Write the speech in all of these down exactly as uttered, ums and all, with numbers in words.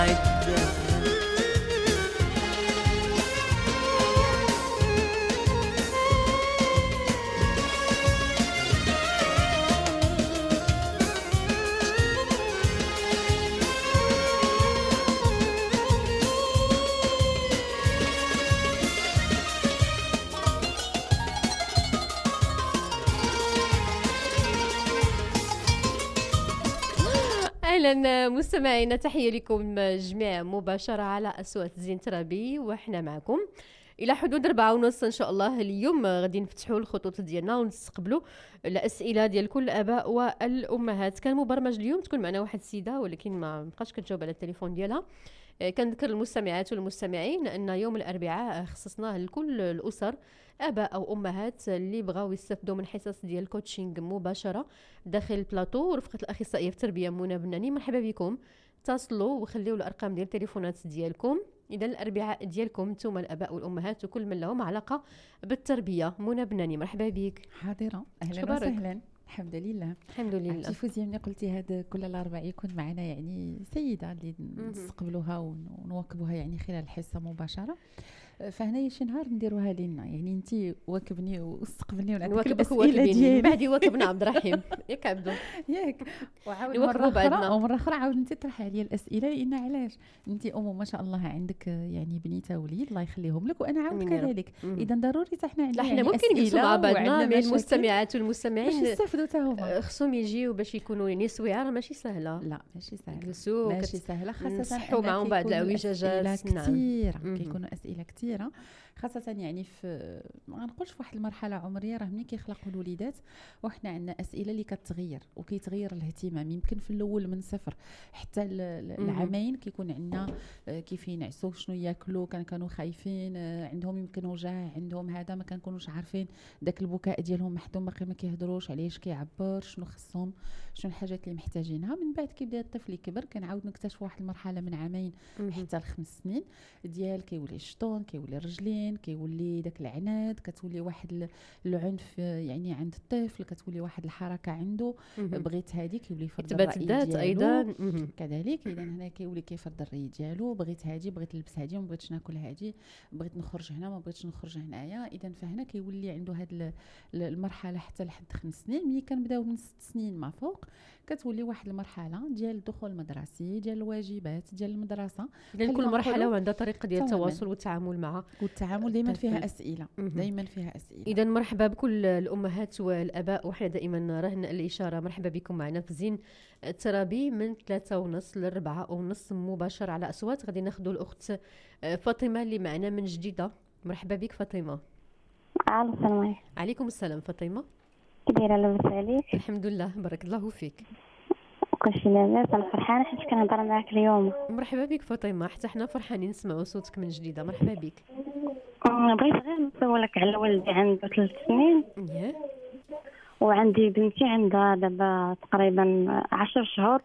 مستعد. اهلا مستمعينا، تحيه لكم جميع مباشره على اصوات زين ترابي، وحنا معكم الى حدود أربعة ونص ان شاء الله. اليوم غادي نفتحوا الخطوط ديالنا ونستقبلوا الاسئله ديال كل الاباء والامهات. كان مبرمج اليوم تكون معنا واحد السيده ولكن ما بقاش كتجاوب على التليفون ديالها. كنذكر المستمعات والمستمعين ان يوم الاربعاء خصصناه لكل الاسر، اباء او امهات اللي بغاو يستافدوا من حصص ديال الكوتشينغ مباشره داخل البلاطو ورفقه الاخصائيه في التربيه منى بناني. مرحبا بكم، اتصلوا وخليوا الارقام ديال التليفونات ديالكم. اذا الاربعاء ديالكم نتوما الاباء والامهات وكل من لهم علاقه بالتربيه. منى بناني مرحبا بك. حاضره، اهلا وسهلا. الحمد لله الحمد لله. عرفتي فوزيه ملي قلتي هذا كل الاربعاء يكون معنا يعني سيده اللي نستقبلوها ونواكبوها يعني خلال الحصه مباشره، فهنا شي نهار نديروها لينا يعني انت واكبني واستقبلني ونعطيك الاسئله ديالي بعد يواكبنا عبد الرحيم ياك عبدو ياك، وعاود مره اخرى ومره اخرى عاود انت تطرحي عليا الاسئله، لان علاش انت ام ما شاء الله عندك يعني بنيته وليد الله يخليهم لك، وانا عاود كذلك. اذا ضروري حتى حنا عندنا يعني ممكن نجلسوا مع بعضنا، من المستمعات والمستمعين باش يستافدوا حتى هما، خصهم يجيو باش يكونوا يعني سويعه. ماشي سهله، لا ماشي سهله، جلسوا ماشي سهله، خاصه نصحوا معهم بعض العوجاجات كثيره. كيكونوا اسئله كثيره خاصه يعني في ما غنقولش في واحد المرحله عمريه، راه ملي كيخلقوا الوليدات وحنا عندنا اسئله اللي كتغير وكيتغير الاهتمام. يمكن في الاول من صفر حتى العامين كيكون عندنا كيف ينعسوا، شنو ياكلوا، كان كانوا خايفين، عندهم يمكن وجع، عندهم هذا، ما كنكونوش عارفين داك البكاء ديالهم محدوم، باقي ما كيهضروش علاش كيعبر، شنو خصهم، شنو الحاجات اللي محتاجينها. من بعد كيبدا الطفل يكبر، كنعاود نكتشفوا واحد المرحله من عامين حتى لخمس سنين ديال كيولي الشطون، كيولي الرجلين، كيولي داك العناد، كتولي واحد العنف يعني عند الطفل، كتولي واحد الحركه عنده بغيت هذه كيولي يفرض الراي ديالو ايضا كذلك. اذا هنا كيولي كيفرض الراي ديالو، بغيت هذه، بغيت نلبس هذه، ما بغيتش ناكل هذه، بغيت نخرج هنا، ما بغيتش نخرج هنايا. اذا فهنا كيولي عنده هذه المرحله حتى لحد خمس سنين. ملي كنبداو من ست سنين ما فوق كتولي واحد المرحله ديال الدخول المدرسي، ديال الواجبات ديال المدرسه. لان كل مرحله وعندها طريقه ديال التواصل والتعامل معها، والتعامل دائما فيها اسئله، دائما فيها اسئله. اذا مرحبا بكل الامهات والاباء، وحنا دائما رهن الاشاره. مرحبا بكم معنا في زين الترابي من ثلاثة ونص لأربعة ونص مباشر على اصوات. غادي ناخذوا الاخت فاطمه اللي معنا من جديده. مرحبا بك فاطمه. السلام عليكم. عليكم السلام فاطمه، كي دايره؟ لاباس عليك؟ الحمد لله بارك الله فيك. كلشي لاباس؟ انا فرحانه حيت كنهضر معاك اليوم. مرحبا بك فاطمه، حتى حنا فرحانين نسمعوا صوتك من جديده. مرحبا بك. بغيت غير نسولك على ولدي عنده ثلاث سنين ياه، وعندي بنتي عندها دابا تقريبا عشر شهور.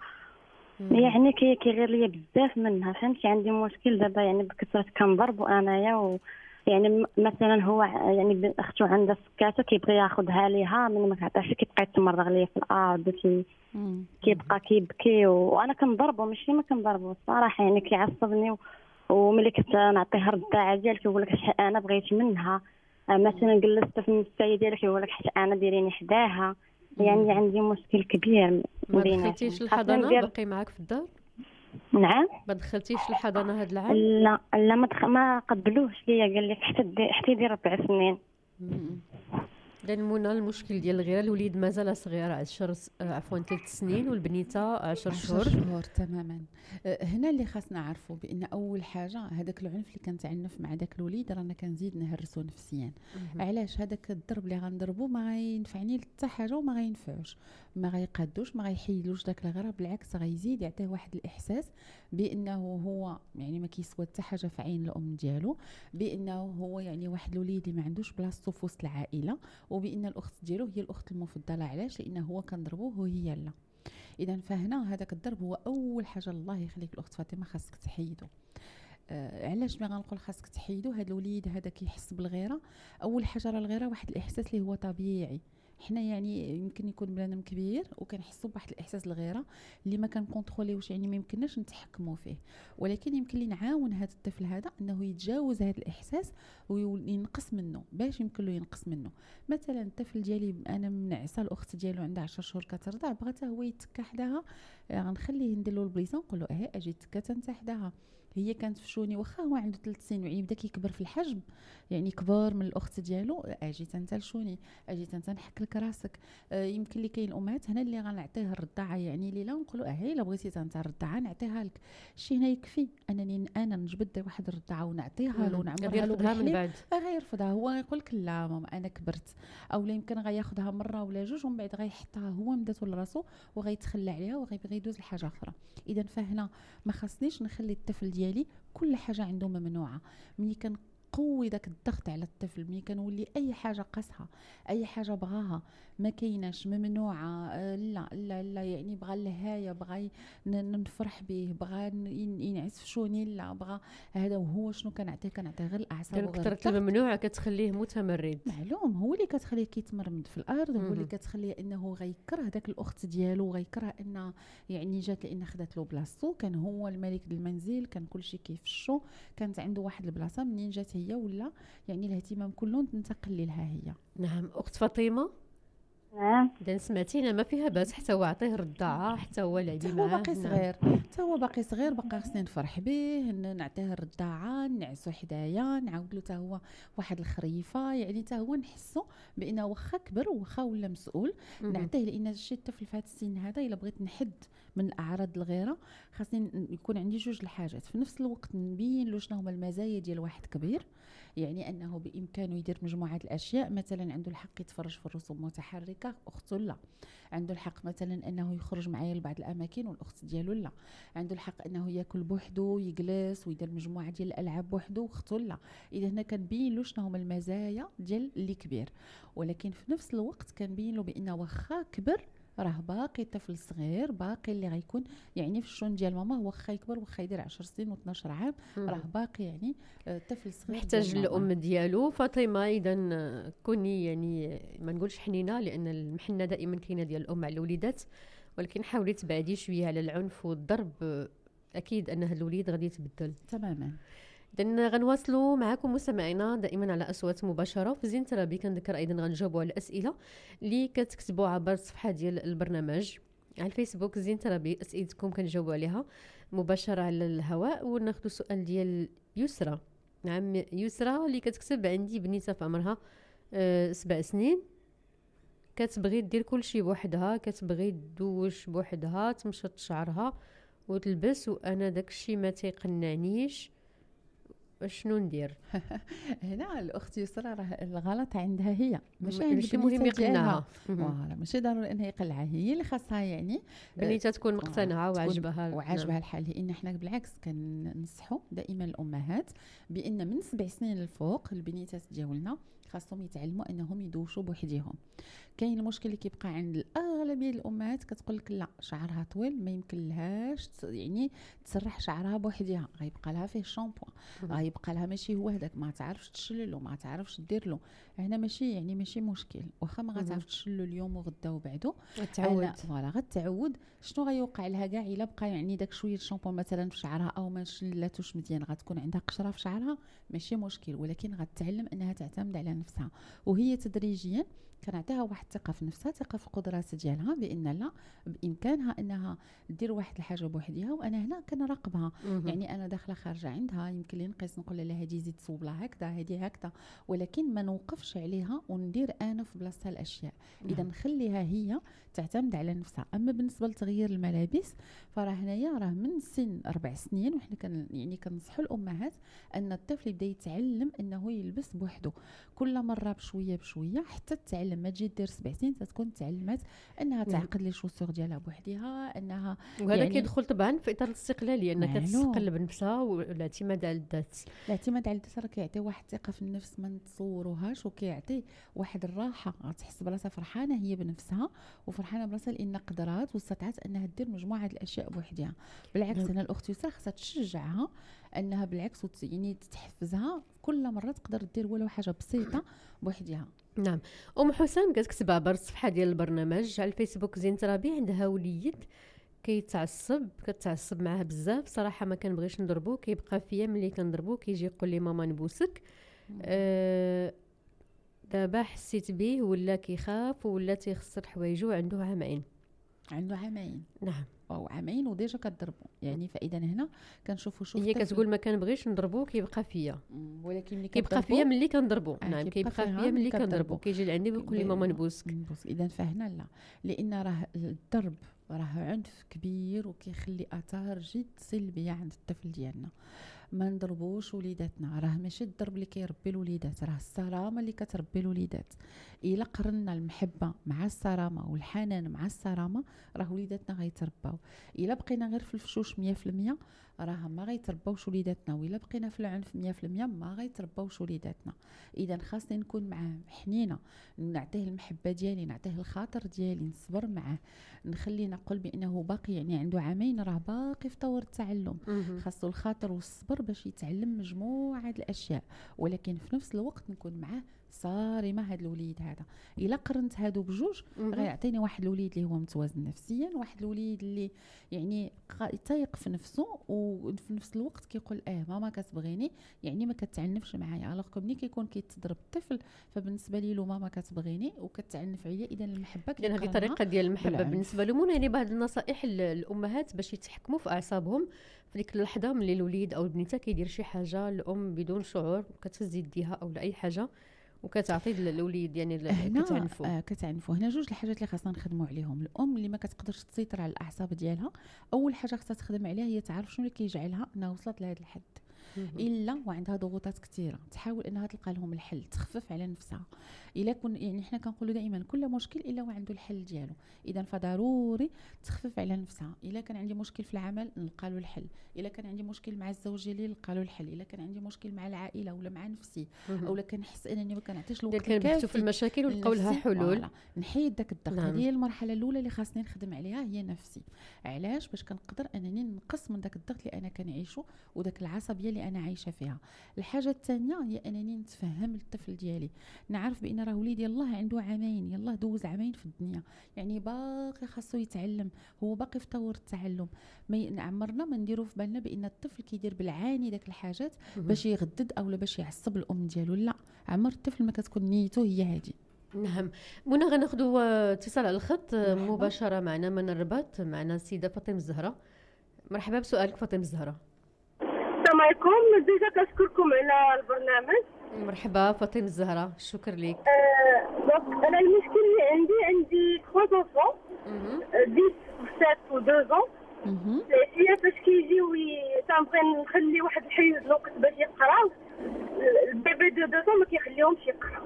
يعني كي كيغير ليا بزاف منها، فهمتي؟ عندي مشكل دابا يعني بكثره كنضرب انايا، و يعني مثلا هو يعني اختو عندها سكاته كيبغي ياخذها ليها، من ما كعطاش كيبقى يتمرغ ليا في الارض، كي كيبقى كيبكي، وانا كنضربه ماشي ما كنضربه الصراحه، يعني كيعصبني. وملي كنت نعطيه الرضاعه ديال كيقول لك حتى انا بغيت منها، مثلا جلست في النسايه ديالها كيقول لك حتى انا ديريني حداها. يعني عندي مشكل كبير. ما دخلتيش الحضانه؟ باقي معاك في الدار؟ نعم. ما دخلتيش الحضانه هذا العام؟ لا لا ما دخل، ما قبلوش ليا، قال لي حتى حتى يدير ربع سنين. لان منى المشكل ديال الغيره، الوليد مازال صغير عشر عفوا ثلاث سنين والبنيته عشر شهور. عشر شهور تماما. هنا اللي خاصنا نعرفوا بان اول حاجه هذاك العنف اللي كنتعنف مع داك الوليد رانا كنزيد نهرسو نفسيا. علاش؟ هذاك الضرب اللي غنضربو ما غينفعني حتى حاجه وما غينفعوش، ما غيقادوش، ما غيحيدلوش داك الغيره، بالعكس غيزيد يعطيه واحد الاحساس بانه هو يعني ما كيسوى حتى حاجه في عين الام ديالو، بانه هو يعني واحد الوليد اللي ما عندوش بلاصتو في وسط العائله، وبان الاخت ديالو هي الاخت المفضله. علاش؟ لانه هو كنضربوه وهي لا. اذا فهنا هذاك الضرب هو اول حاجه الله يخليك الاخت فاطمه خاصك تحيدو. آه علاش ملي غنقول خاصك تحيدو؟ هذا الوليد هذا كيحس بالغيره. اول حاجه راه الغيره واحد الاحساس اللي هو طبيعي، حنا يعني يمكن يكون بنادم كبير وكنحسوا بواحد الاحساس الغيره اللي ما كنكونتروليوش، يعني ما يمكنناش نتحكموا فيه، ولكن يمكن لي نعاون هذا الطفل هذا انه يتجاوز هذا الاحساس وينقص منه. باش يمكن له ينقص منه؟ مثلا الطفل ديالي انا منعسه، الاخت ديالو عندها عشر شهور كترضع، بغات هو يتكا حداها، غنخليه ندير له البليصه نقول له اه اجي تكا انت حداها. هي كانت في شوني واخا هو عنده ثلاث سنين ويبدا كيكبر في الحجم، يعني كبار من الاخت ديالو، اجي انت لشوني، اجي انت نحك لك راسك. آه يمكن لي كاين الامهات هنا اللي غنعطيه الرضاعه يعني ليله ونقولوا اه الا بغيتي انت الرضاعه نعطيها لك، شي هنا يكفي انني انا نجبد واحد الرضاعه ونعطيها له ونعمرها له من بعد غيرفضها. هو يقول لك لا ماما انا كبرت، او لا يمكن غياخذها مره ولا جوج ومن بعد غيحطها هو مداتو لراسو وغيتخلى عليها وغيبغي يدوز لحاجه اخرى. اذا فهنا ما خصنيش نخلي الطفل ديالي كل حاجه عنده ممنوعه. ملي كان قوي داك الضغط على الطفل، ملي كنولي اي حاجه قاسها، اي حاجه بغاها ما كايناش ممنوعه، آه لا لا لا يعني بغى الهايه، بغى نفرح به، بغى ينعس في شوني، لا بغى هذا. وهو شنو كنعطيه؟ كنعطيه غير الاعصاب وغير كثره الممنوعه كتخليه متمرد. معلوم هو اللي كتخليه كيتمرمد في الارض، هو اللي كتخليه انه غيكره داك الاخت ديالو، غيكره ان يعني جات لان خدات له بلاصتو. كان هو الملك المنزل، كان كلشي كيفشو، كانت عنده واحد البلاصه، منين جات هي ولا يعني الاهتمام كله انتقل لها هي. نعم اخت فاطمه. نعم اذا سمعتينا ما فيها باس، حتى هو عطيه الرضاعه، حتى هو لعبي معاه، هو باقي صغير، حتى هو باقي صغير، باقي خصني نفرح به، نعطيه الرضاعه، نعسو حدايا، نعاود له حتى هو واحد الخريفه، يعني حتى هو نحسو بانه واخا كبر واخا ولا مسؤول نعطيه. لان شي الطفل في هذا السن هذا الا بغيت نحد من اعراض الغيره خاصني يكون عندي جوج الحاجات في نفس الوقت، نبين له شنو هما المزايا ديال واحد كبير، يعني انه بامكانه يدير مجموعه الاشياء، مثلا عنده الحق يتفرج في الرسوم المتحركه، اخته لا، عنده الحق مثلا انه يخرج معايا لبعض الاماكن والاخت ديالو لا، عنده الحق انه ياكل بوحده، يجلس ويدير مجموعه ديال الالعاب بوحده، واخته لا. اذا هنا كنبين له شنو هما المزايا ديال اللي كبير، ولكن في نفس الوقت كنبين له بان واخا كبر راه باقي طفل صغير، باقي اللي غيكون يعني في الشون ديال ماما، واخا يكبر واخا يدير عشر سنين و12 عام راه باقي يعني طفل صغير محتاج الام ديالو. فاطمه اذا كوني يعني ما نقولش حنينه، لان المحنه دائما كاينه ديال الام على الوليدات، ولكن حاولي تبعدي شويه على العنف والضرب، اكيد ان هاد الوليد غادي يتبدل تماما. اذا غنواصلوا معكم مستمعينا دائما على اصوات مباشره في زين ترابي. كنذكر ايضا غنجاوبوا على الاسئله اللي كتكتبوا عبر الصفحه ديال البرنامج على الفيسبوك زين ترابي، اسئلتكم كنجاوبوا عليها مباشره على الهواء. وناخذ سؤال ديال يسرى. نعم يسرى اللي كتكتب عندي بنيته في عمرها أه سبع سنين، كتبغي دير كل شيء بوحدها، كتبغي دوش بوحدها، تمشط شعرها وتلبس، وانا داكشي ما تيقنعنيش، شنو ندير؟ هنا الاخت يسرى راه الغلط عندها هي، ماشي عند ماشي مهم يقنعها، فوالا ماشي ضروري انها يقلعها، هي اللي خاصها يعني بنيتها تكون مقتنعه وعجبها وعجبها الحال. لان حنا بالعكس كننصحوا دائما الامهات بان من سبع سنين للفوق البنيتات ديالنا خاصهم يتعلموا انهم يدوشوا بوحديهم. كاين المشكل اللي كيبقى عند الاغلبيه الامهات، كتقول لك لا شعرها طويل ما يمكن لهاش يعني تسرح شعرها بوحديها، غيبقى لها فيه الشامبو، غيبقى لها ماشي هو هذاك، ما تعرفش تشلله، ما تعرفش دير له. هنا ماشي يعني ماشي مشكل، واخا ما غتعرفش تشلو اليوم وغدا وبعدو غتعود، فوالا غتعود. شنو غيوقع لها كاع الا بقى يعني داك شويه الشامبو مثلا في شعرها او ما شلاتوش مزيان، غتكون عندها قشره في شعرها ماشي مشكل، ولكن غتعلم انها تعتمد على نفسها، وهي تدريجيا كنعطيها واحد الثقه في نفسها، ثقه في القدرات ديالها، بان لا بامكانها انها دير واحد الحاجه بوحدها، وانا هنا كنراقبها. يعني انا داخله خارجه عندها يمكن لي نقيس نقول لها هذه زيد صوب لها هكذا، هذه هكذا، ولكن ما نوقفش عليها وندير انا في بلاصتها الاشياء. اذا نخليها هي تعتمد على نفسها. اما بالنسبه لتغيير الملابس فراه هنايا راه من سن اربع سنين، وحنا كن يعني كنصحوا الامهات ان الطفل يبدا يتعلم انه يلبس بوحده كل مره بشويه بشويه حتى تتعلم. ما تجي دير سبع سنين تكون تعلمت انها تعقد لي شوسور ديالها بوحدها، انها وهذا يعني كيدخل طبعا في اطار الاستقلاليه، انها كتستقل بنفسها والاعتماد على الذات. الاعتماد على الذات راه كيعطي واحد الثقه في النفس ما نتصوروهاش، وكيعطي واحد الراحه، غتحس براسها فرحانه هي بنفسها وفرحانه براسها لان قدرات واستطاعت انها دير مجموعه الاشياء بوحدها. بالعكس انا الاخت يسرى خاصها تشجعها انها بالعكس يعني تتحفزها كل مره تقدر دير ولو حاجه بسيطه بوحدها. نعم. ام حسام كتكتب عبر الصفحه ديال البرنامج على الفيسبوك زين ترابي، عندها وليد كيتعصب كتعصب معاه بزاف صراحه، ما كنبغيش نضربو، كيبقى فيا ملي كنضربو كيجي يقول لي ماما نبوسك. أه دابا حسيت بيه ولا كيخاف ولا تيخسر حوايجو، عنده عامين. عنده عامين. نعم. او عامين وديجا كضربوا يعني، فاذا هنا كنشوفوا شوف هي كتقول ما كنبغيش نضربو كيبقى فيا، ولكن ملي كيبقى فيا ملي كنضربو. آه نعم كيبقى فيا ملي كنضربو، كيجي لعندي ويقول لي ماما نبوسك. اذا فهنا لا، لان راه الضرب راه عنف كبير وكيخلي اثار جد سلبيه عند الطفل ديالنا. ما نضربوش وليداتنا، راه ماشي الضرب اللي كيربي الوليدات، راه الصرامه اللي كتربي الوليدات. الا قرنا المحبه مع الصرامه والحنان مع الصرامه راه وليداتنا غيترباو. الا بقينا غير في الفشوش مية في المية راه ما غيترباوش وليداتنا، وإلا بقينا في العنف مية في المية ما غيترباوش وليداتنا. اذا خاصني نكون معاه حنينه، نعطيه المحبه ديالي، نعطيه الخاطر ديالي، نصبر معاه، نخلي نقول بانه باقي يعني عنده عامين راه باقي في طور التعلم، خاصو الخاطر والصبر باش يتعلم مجموعه الاشياء، ولكن في نفس الوقت نكون معاه صارمه. هذا الوليد هذا الا قرنت هادو بجوج غيعطيني واحد الوليد اللي هو متوازن نفسيا، واحد الوليد اللي يعني تايق في نفسه وفي نفس الوقت كيقول اه ماما كتبغيني يعني ما كتعنفش معايا. الوغ ملي كيكون كيتضرب الطفل فبالنسبه لي له ماما كتبغيني وكتعنف عليا، اذا المحبه اذا هذه طريقه ديال المحبه بالنسبه لهم. يعني بعض النصائح للامهات باش يتحكموا في اعصابهم في ديك اللحظه ملي الوليد او البنيته كيدير شي حاجه الام بدون شعور كتهز يديها او لاي حاجه وكتعطي للوليد يعني كتعنفو. آه كتعنفو. هنا جوج الحاجات اللي خاصنا نخدموا عليهم. الام اللي ما كتقدرش تسيطر على الاعصاب ديالها، اول حاجه خاصها تخدم عليها هي تعرف شنو اللي كيجعلها انها وصلت لهذا الحد، الا وعندها ضغوطات كثيره تحاول انها تلقى لهم الحل، تخفف على نفسها. الا كن يعني حنا كنقولوا دائما كل مشكل الا وعنده الحل ديالو، اذا فضروري تخفف على نفسها. الا كان عندي مشكل في العمل نلقى له الحل، الا كان عندي مشكل مع الزوج ديالي نلقى له الحل، الا كان عندي مشكل مع العائله ولا مع نفسي اولا كنحس انني ما كنعطيش الوقت كافي في المشاكل ونلقاو لها حلول، نحيد داك الضغط. هذه هي المرحله الاولى اللي خاصني نخدم عليها، هي نفسي. علاش؟ باش كنقدر انني نقص من داك الضغط اللي انا كنعيشه وداك العصبيه اللي انا عايشه فيها. الحاجه الثانيه هي انني نتفهم الطفل ديالي، نعرف بان راه وليدي يلاه عنده عامين، يلاه دوز عامين في الدنيا، يعني باقي خاصو يتعلم، هو باقي في طور التعلم. ما عمرنا ما نديرو في بالنا بان الطفل كيدير بالعاني داك الحاجات باش يغدد اولا باش يعصب الام ديالو، لا، عمر الطفل ما كتكون نيته هي هذه. نعم. منى غناخذوا اتصال على الخط مباشره معنا من الرباط، معنا السيده فاطمه الزهراء. مرحبا بسؤالك فاطمه الزهراء. السلام عليكم، ديجا كنشكركم على البرنامج. مرحبا فاطمه الزهراء، شكرا لك. دونك انا المشكل اللي عندي عندي ثلاث زونفون دix سبعة و deux ans. العشيه فاش كيجيو تنبغي نخلي واحد الحيز الوقت باش يقراو، البيبي دو deux ans ما كيخليهمش يقراو.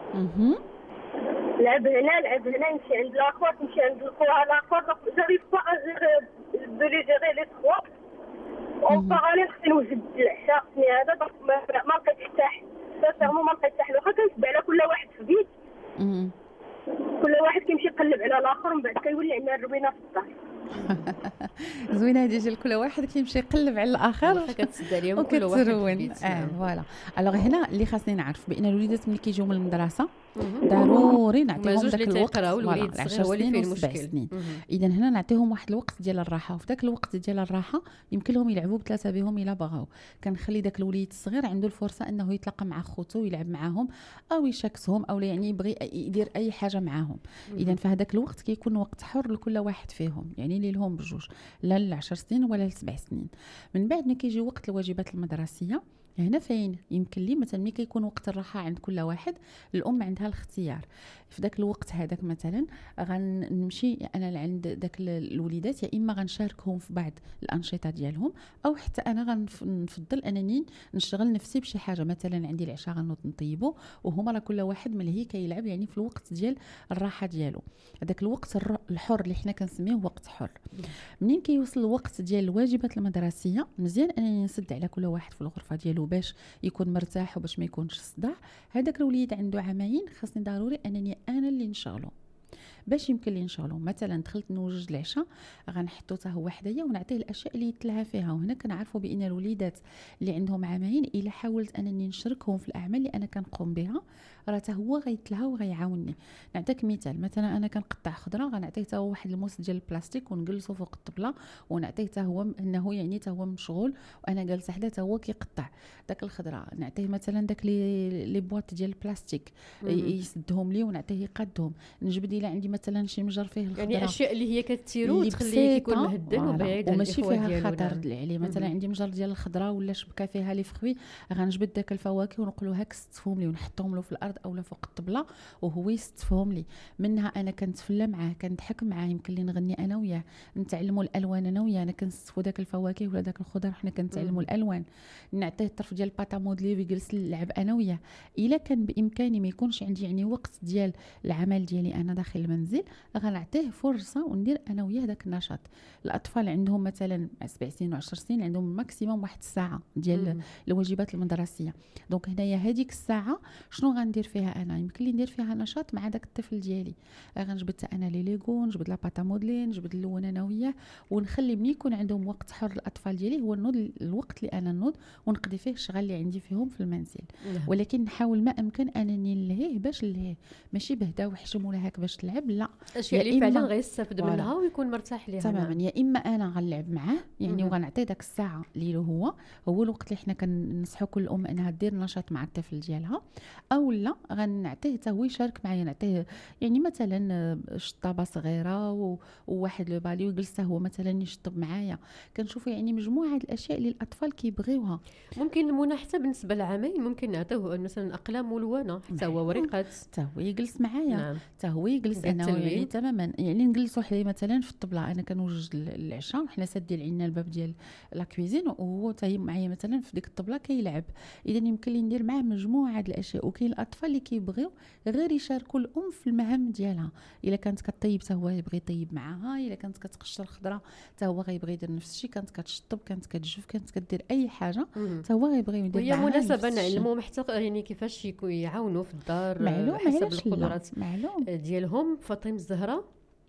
لعب هنا لعب هنا، نمشي عند لاكور نمشي عند الكره لاكور، جاريف با دو لي جيري لي تخوا. اون باراليل خصني نوجد العشاء خصني هذا، دونك ما لقيتش حتى سيرمون ما لقيتش حتى واخا كنتبع على كل واحد في بيت، كل واحد كيمشي يقلب على الاخر ومن بعد كيولي عندنا الروينه في الدار. زوينه هذه ديال كل واحد كيمشي يقلب على الاخر كتسد عليهم كل واحد في البيت. اه فوالا. الوغ هنا اللي خاصني نعرف بان الوليدات ملي كيجيو من المدرسه ضروري نعطيهم داك الوقت، الوليد الصغير هو اللي فيه المشكل. اذا هنا نعطيهم واحد الوقت ديال الراحه، وفي داك الوقت ديال الراحه يمكن لهم يلعبوا بثلاثه بهم الا بغاو. كنخلي داك الوليد الصغير عنده الفرصه انه يتلاقى مع خوتو ويلعب معاهم او يشاكسهم او يعني يبغي يدير اي حاجه معاهم. اذا فهداك الوقت كيكون وقت حر لكل واحد فيهم، يعني اللي لهم بجوج، لا لعشر سنين ولا لسبع سنين. من بعد ملي كيجي وقت الواجبات المدرسيه هنا فين يمكن لي مثلا ملي كيكون وقت الراحه عند كل واحد الام عندها الاختيار. في ذاك الوقت هذاك مثلا غنمشي انا لعند داك الوليدات، يا اما غنشاركهم في بعض الانشطه ديالهم او حتى انا غنفضل انني نشتغل نفسي بشي حاجه. مثلا عندي العشاء غنوض نطيبو وهما راه كل واحد ملهي كيلعب يعني في الوقت ديال الراحه ديالو. هذاك الوقت الحر اللي حنا كنسميوه وقت حر. منين كيوصل الوقت ديال الواجبات المدرسيه مزيان انني نسد على كل واحد في الغرفه ديالو باش يكون مرتاح وباش ما يكونش صداع. هذاك الوليد عنده عامين خاصني ضروري انني انا اللي نشغله. باش يمكن لي نشغلو. مثلا دخلت نوجد العشاء غنحطو حتى هو حدايا ونعطيه الاشياء اللي يتلهى فيها. وهنا كنعرفوا بان الوليدات اللي عندهم عامين الا حاولت انني نشاركهم في الاعمال اللي انا كنقوم بها راه حتى هو غيتلهى وغيعاونني. نعطيك مثال، مثلا انا كنقطع خضره غنعطيه حتى هو واحد الموس ديال البلاستيك ونجلسو فوق الطبله ونعطيه حتى هو انه يعني حتى هو مشغول وانا جالسه حدا حتى هو كيقطع داك الخضره. نعطيه مثلا داك لي لي بواط ديال البلاستيك يسدهم لي ونعطيه يقادهم. نجبد الى عندي مثلا شي مجر فيه الخضره، يعني اشياء اللي هي كتيرو وتخليه يكون مهدن وبعيد وماشي فيها خطر عليه. مثلا عندي مجر ديال الخضره ولا شبكه فيها لي فخوي غنجبد داك الفواكه ونقول له هاك ستفهم لي ونحطهم له في الارض اولا فوق الطبله وهو يستفهم لي. منها انا كنتفلى معاه كنضحك معاه، يمكن لي نغني انا وياه، نتعلموا الالوان انا وياه. انا كنستفوا داك الفواكه ولا داك الخضر حنا كنتعلموا الالوان. نعطيه الطرف ديال الباطا مودلي ويجلس نلعب انا وياه. الا كان بامكاني ما يكونش عندي يعني وقت ديال العمل ديالي انا داخل المنزل غنعطيه فرصه وندير انا وياه داك النشاط. الاطفال عندهم مثلا سبع سنين وعشر سنين عندهم ماكسيموم واحد الساعه ديال مم. الواجبات المدرسيه. دونك هنايا هذيك الساعه شنو غندير فيها انا؟ يمكن لي ندير فيها نشاط مع داك الطفل ديالي. غنجبد انا لي ليغو، نجبد لا باطا مودلي، نجبد اللون انا وياه، ونخلي ملي يكون عندهم وقت حر الاطفال ديالي هو النوض الوقت اللي انا نوض ونقضي فيه الشغل اللي عندي فيهم في المنزل. نعم. ولكن نحاول ما امكن انني نلهيه باش نلهيه، ماشي بهدا وحشم ولا هاك باش تلعب، لا اشياء اللي فعلا غيستافد منها ويكون مرتاح ليها تماما. يا اما انا غنلعب معاه يعني وغنعطيه داك الساعه اللي هو هو الوقت اللي حنا كننصحوا كل ام انها دير نشاط مع الطفل ديالها، او لا غنعطيه حتى هو يشارك معايا. نعطيه يعني مثلا شطابه صغيره وواحد لو بالي ويجلس هو مثلا يشطب معايا. كنشوفوا يعني مجموعه الاشياء اللي الاطفال كيبغيوها. ممكن منى حتى بالنسبه للعامين ممكن نعطيه مثلا اقلام ملونه حتى هو ورقات حتى هو يجلس معايا، حتى نعم. هو يجلس انا يعني تماما يعني نجلسوا حدايا مثلا في الطبله. انا كنوجد العشاء وحنا سادين عندنا الباب ديال لا كويزين وهو تاهي معايا مثلا في ديك الطبله كيلعب. اذا يمكن لي ندير معاه مجموعه الاشياء. وكاين الاطفال اللي كيبغيو غير يشاركوا الام في المهام ديالها. الا كانت كطيب حتى هو يبغي يطيب معاها، الا كانت كتقشر الخضره حتى هو غيبغي يدير نفس الشيء، كانت كتشطب، كانت كتجف، كانت كدير اي حاجه حتى هو غيبغي يدير معاها. وهي مناسبه نعلموا حتى يعني كيفاش يعاونوا في الدار معلوم حسب القدرات معلوم ديالهم. فاطمه الزهراء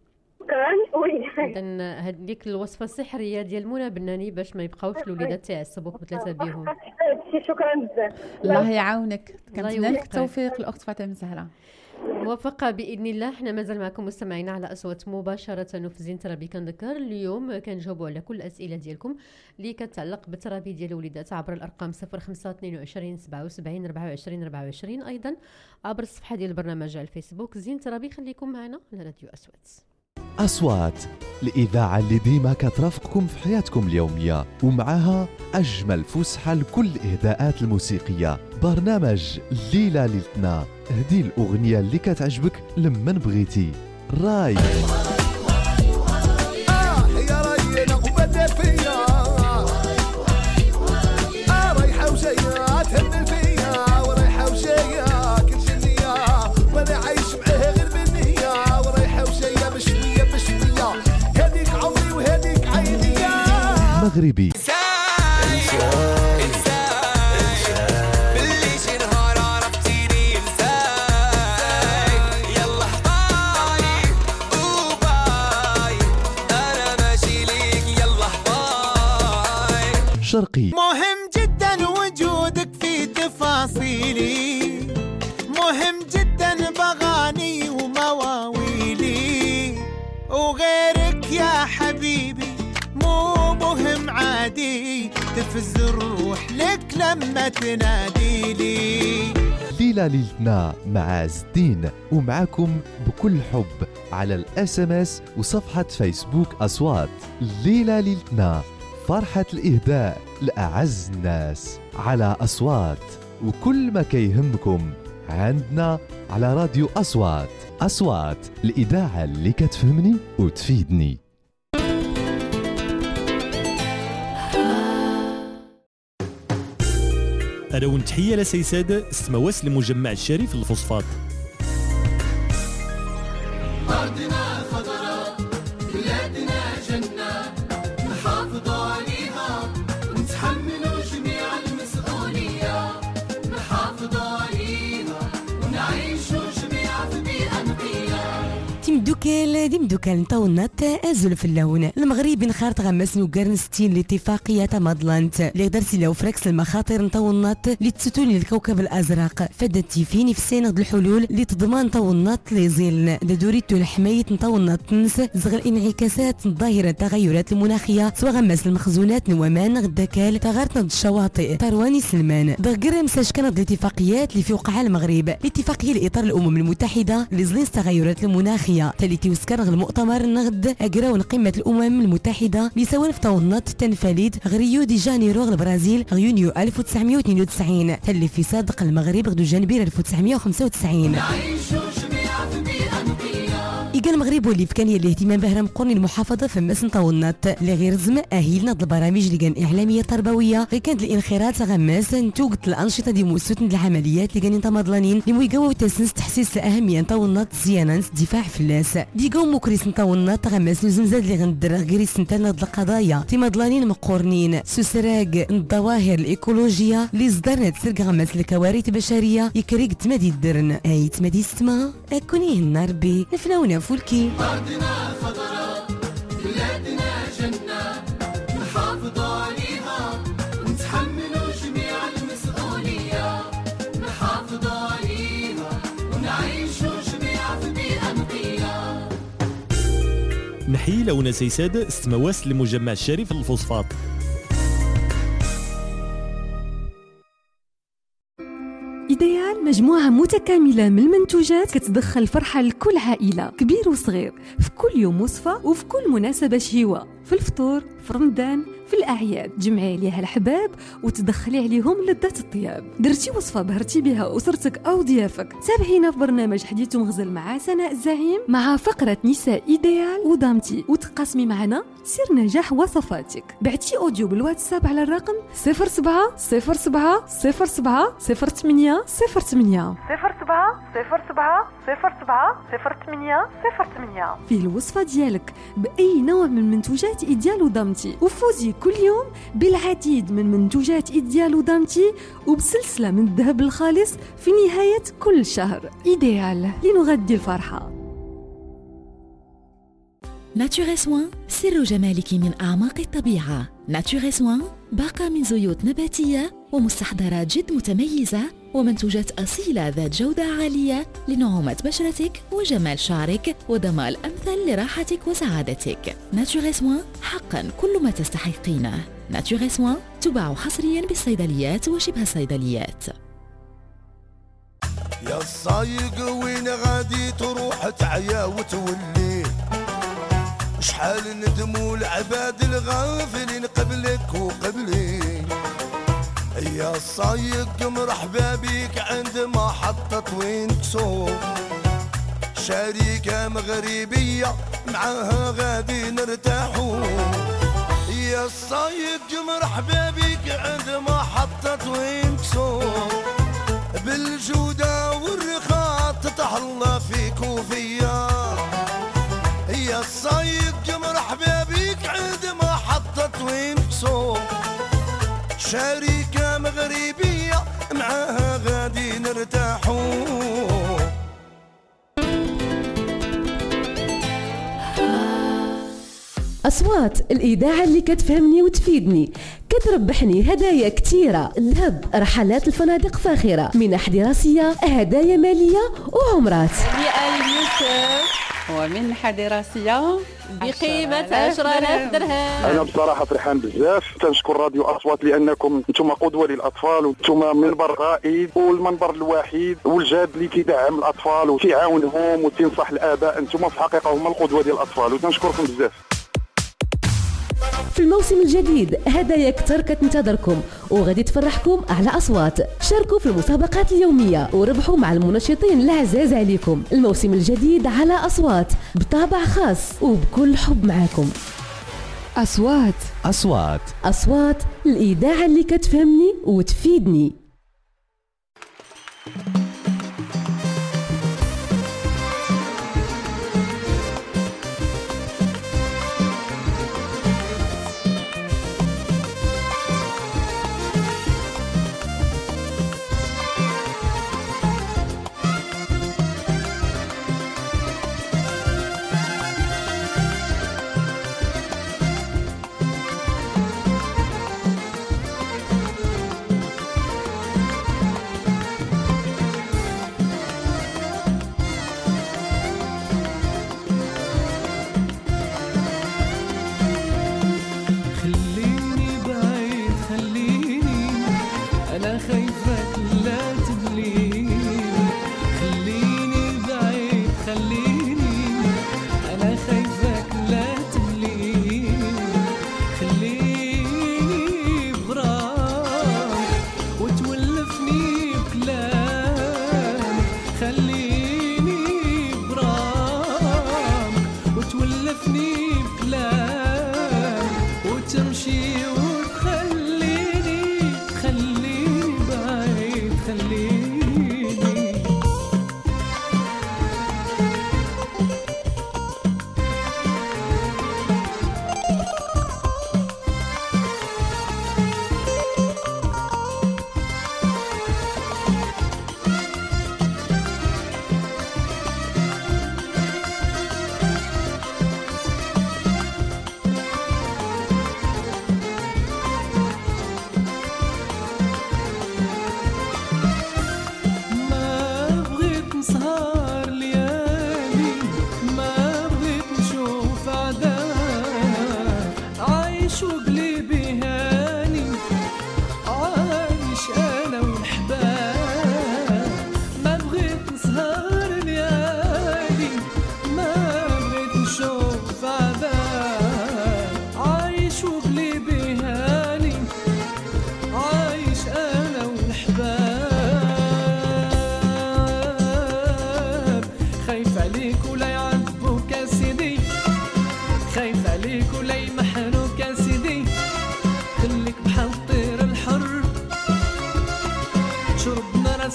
كان وي اذا هذيك الوصفه السحريه ديال منى بناني باش ما يبقاوش الوليدات تعصبوا بثلاثه بهم. شكرا بزاف، الله يعاونك. كنتمنى لك التوفيق الاخت فاطمه الزهراء. موفقه باذن الله. حنا مازال معكم مستمعينا على اصوات مباشره في زين ترابي. كنذكر اليوم كنجاوبوا على كل الاسئله ديالكم اللي كتعلق بالترابي ديال الوليدات عبر الارقام صفر خمسة اثنين وعشرين سبعة وسبعين أربعة وعشرين أربعة وعشرين، ايضا عبر الصفحه ديال البرنامج على الفيسبوك زين ترابي. خليكم معنا على راديو اصوات. أصوات الإذاعة اللي ديما كترافقكم في حياتكم اليومية ومعها أجمل فسحة لكل الإهداءات الموسيقية. برنامج ليلة ليلتنا، هدي الأغنية اللي كتعجبك لمن بغيتي. راي آه يا راي نقبل فيا آه رايحة وجاية تهمل فيا ورايحة وجاية كل جنية وانا عايش معاها غير بالنية ورايحة وجاية بشوية بشوية هذيك عمري وهذيك عيني مغربي شرقي. مهم جدا وجودك في تفاصيلي، مهم جدا بغاني ومواويلي، وغيرك يا حبيبي مو مهم عادي، تفز الروح لك لما تناديلي. ليلة ليلتنا مع عز الدين ومعكم بكل حب على الاس ام اس وصفحة فيسبوك أصوات. ليلة ليلتنا، فرحة الإهداء لأعز الناس على أصوات. وكل ما كيهمكم عندنا على راديو أصوات. أصوات، الإذاعة اللي كتفهمني وتفيدني. ألون تحية لسيساد استمواس لمجمع الشريف للفوسفات. أرضنا خضراء بلادنا جنة نحافظوا عليها ونتحملوا جميع المسؤولية، نحافظوا عليها ونعيشوا جميعا في بيئة نقية. تيمدوك دوكال ديم دوكال نطونات ازل في اللون المغربي نخارط غمس نوكرن ستين الاتفاقيه مضلانت اللي قدرتي لو فركس المخاطر نطونات اللي تستوني الكوكب الازرق فدتي فيني في سنة الحلول اللي تضمن نطونات لي زيلن دوريتو الحمايه نطونات تنس زغل انعكاسات ظاهره التغيرات المناخيه سواء غمس المخزونات نوامان غداكال تغارت الشواطئ ترواني سلمان دغر مساج كانت الاتفاقيات اللي في وقع المغرب الاتفاقيه لاطار الامم المتحده لزلين التغيرات المناخيه تالتي وسكر المؤتمر نغد اجراون قمه الامم المتحده لسوالف طونات تنفليد غريو دي جانيرو البرازيل يونيو ألف وتسعمائة واثنين وتسعين تلي في صادق المغرب غدو جانبير ألف وتسعمائة وخمسة وتسعين. إيجا المغرب واللي في كان هي الاهتمام بهرم قرن المحافظه في مسن طونات اللي غير زم اهيلنا البرامج اللي كان اعلاميه تربويه غير كانت الانخراط غماس نتوقت الانشطه دي موسوت العمليات اللي كانوا تمضلانين اللي ميقاو تسنس تحسيس اهميه طونات زيانه دفاع فلاس ديقاو مكريس طونات غماس نزمزاد اللي غندر غير سنتنا القضايا تمضلانين مقورنين سسراق الظواهر الايكولوجيه اللي صدرنا تسرق غماس الكوارث البشريه يكريك تمادي الدرن اي تمادي السما اكوني النار بي نفناونا فولكي أرضنا خضراء بلادنا جنة نحافظ عليها ونتحملوا جميع المسؤولية نحافظ عليها ونعيشوا جميع في بيئة نقية. نحيي لونا سيساد استمواس لمجمع الشريف الفوسفات. إيديال مجموعة متكاملة من المنتوجات كتدخل فرحة لكل عائلة كبير وصغير في كل يوم وصفة وفي كل مناسبة شهوة في الفطور في رمضان في الأعياد جمعي عليها الحباب وتدخلي عليهم لذة الطياب. درتي وصفة بهرتي بها أسرتك أو ضيافك تابعينا في برنامج حديث مغزل مع سناء الزعيم مع فقرة نساء إيديال ودامتي وتقاسمي معنا سر نجاح وصفاتك. بعتي أوديو بالواتساب على الرقم صفر سبعة صفر سبعة صفر سبعة صفر ثمانية صفر ثمانية صفر سبعة صفر سبعة صفر سبعة صفر ثمانية صفر ثمانية. فيه الوصفة ديالك بأي نوع من منتوجات إيديال ودامتي وفوزي كل يوم بالعديد من منتوجات إيديال ودامتي وبسلسلة من الذهب الخالص في نهاية كل شهر. إيديال لنغذي الفرحة. ناتوري سوان سر جمالك من أعماق الطبيعة. ناتوري سوان باقة من زيوت نباتية ومستحضرات جد متميزة ومنتوجات أصيلة ذات جودة عالية لنعومة بشرتك وجمال شعرك وضمان أمثل لراحتك وسعادتك. ناتوري سوان حقا كل ما تستحقينه. ناتوري سوان تباع حصريا بالصيدليات وشبه الصيدليات. يا الصايق وين غادي تروح تعيا وتولي شحال ندموا العباد الغافلين قبلك وقبلي. يا الصايق مرحبا بيك عند محطة وين كسوف شركة مغربية معاها غادي نرتاحو. يا الصايق مرحبا بيك عند محطة وين كسوف بالجودة والرخاء تتهلا فيك وفيا. يا الصايق مرحبا بيك عند محطة وين كسوف شركة مغربية معاها غادي نرتاحو. أصوات الإذاعة اللي كتفهمني وتفيدني كتربحني هدايا كتيرة ذهب رحلات الفنادق فاخرة منح دراسية هدايا مالية وعمرات. يا يوسف ومنحة دراسية بقيمة عشرة آلاف درهم. أنا بصراحة فرحان بزاف تنشكر راديو أصوات لأنكم أنتم قدوة للأطفال وأنتم منبر رائد والمنبر الوحيد والجاد اللي تدعم الأطفال وتعاونهم وتنصح الآباء. أنتم في الحقيقة هما القدوة ديال الأطفال وتنشكركم بزاف. في الموسم الجديد هدايا كتر كتنتظركم وغادي تفرحكم على أصوات. شاركوا في المسابقات اليومية وربحوا مع المنشطين العزاز عليكم. الموسم الجديد على أصوات بطابع خاص وبكل حب معاكم. أصوات أصوات أصوات الإذاعة اللي كتفهمني وتفيدني.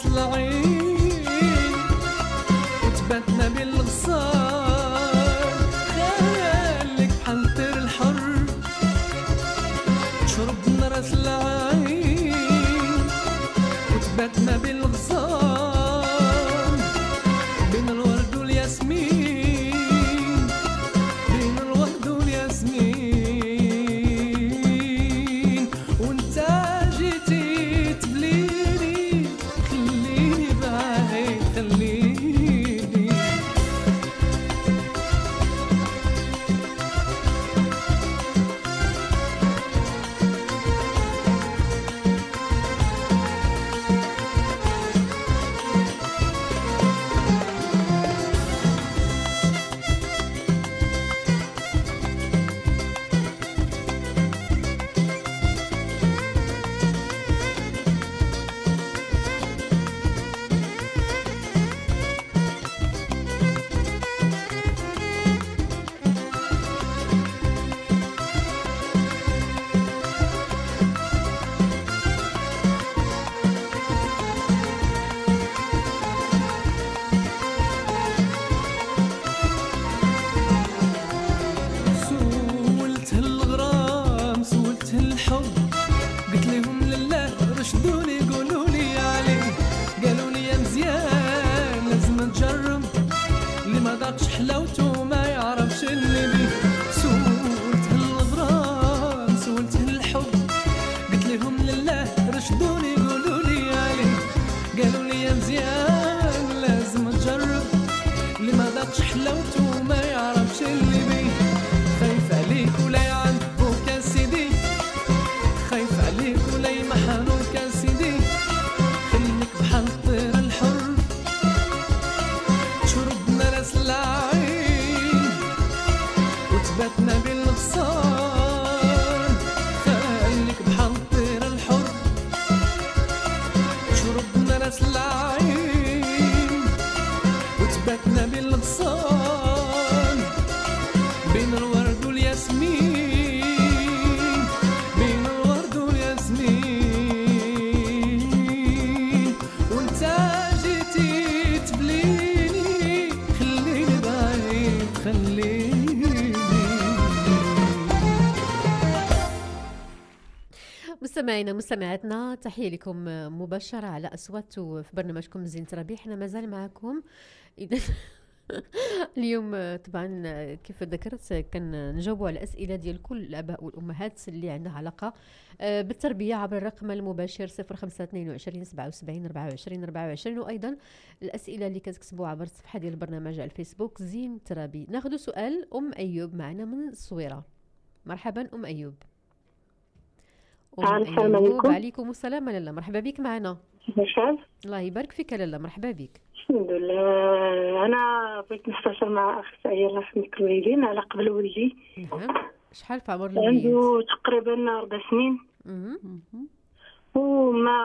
راس العين وتباتنا بالغصان خليك بحال الطير الحر تشرب من راس العين وتباتنا بالغصان بين الورد والياسمين بين الورد والياسمين وانت جيتي تبليني خليني بعيد خليني حلاوته ما يعرفش اللي بيه سولت هالغرام سولت هالحب قلت لهم لله رشدوني قولوا لي عليه قالوا لي يا مزيان لازم تجرب اللي ما ذاقش حلاوته ما يعرفش اللي بيه خايف عليك ولا يعذبوك يا سيدي خايف عليك ولا يمحنوك يا سيدي خليك بحال الطير الحر شربنا راس العين وتباتنا بالغصان خليك بحال الطير الحر شربنا راس العين وتباتنا بالغصان بين الورد والياسمين بين الورد والياسمين وانت جيتي تبليني خليني بعيد خليني. مستمعينا مستمعاتنا تحية لكم مباشرة على أصوات في برنامجكم زينة ربيع. احنا مازال معكم إذا اليوم طبعا كيف ذكرت كان نجاوبوا على الأسئلة ديال كل الآباء والأمهات اللي عندها علاقة بالتربية عبر الرقم المباشر صفر خمسة اثنين وعشرين سبعة وسبعين أربعة وعشرين أربعة وعشرين وأيضا الأسئلة اللي كتكتبوا عبر الصفحة ديال البرنامج على الفيسبوك زين ترابي. ناخذ سؤال أم أيوب معنا من الصويرة. مرحبا أم أيوب. السلام عليكم. وعليكم السلام لاله، مرحبا بك معنا. مرحبا. الله يبارك فيك لاله، مرحبا بك. الحمد لله. انا بغيت نستفسر مع اخصائيه الله يحميك الوالدين على قبل ولدي. شحال في عمر الوليد؟ عنده تقريبا أربع سنين وما